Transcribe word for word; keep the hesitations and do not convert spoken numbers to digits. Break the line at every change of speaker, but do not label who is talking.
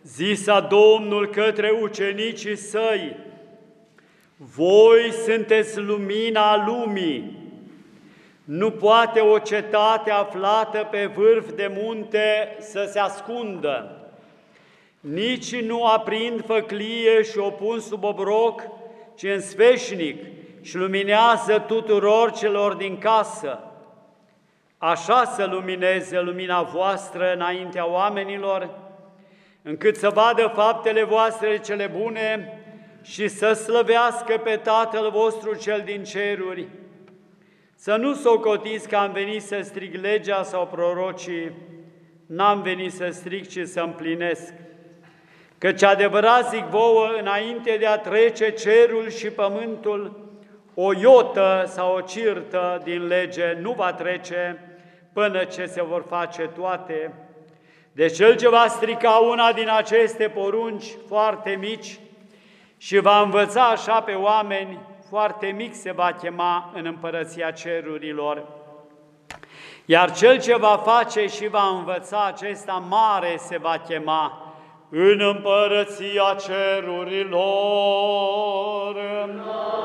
Zisa Domnul către ucenicii săi: voi sunteți lumina lumii. Nu poate o cetate aflată pe vârf de munte să se ascundă, nici nu aprind făclie și o pun sub obroc, ci în sfeșnic și luminează tuturor celor din casă. Așa să lumineze lumina voastră înaintea oamenilor, încât să vadă faptele voastre cele bune și să slăvească pe Tatăl vostru cel din ceruri. Să nu socotiți că am venit să strig legea sau prorocii, n-am venit să strig, ci să împlinesc. Căci adevărat zic vouă, înainte de a trece cerul și pământul, o iotă sau o cirtă din lege nu va trece până ce se vor face toate. Deci cel ce va strica una din aceste porunci foarte mici și va învăța așa pe oameni, foarte mic se va chema în împărăția cerurilor. Iar cel ce va face și va învăța, acesta mare se va chema în împărăția cerurilor.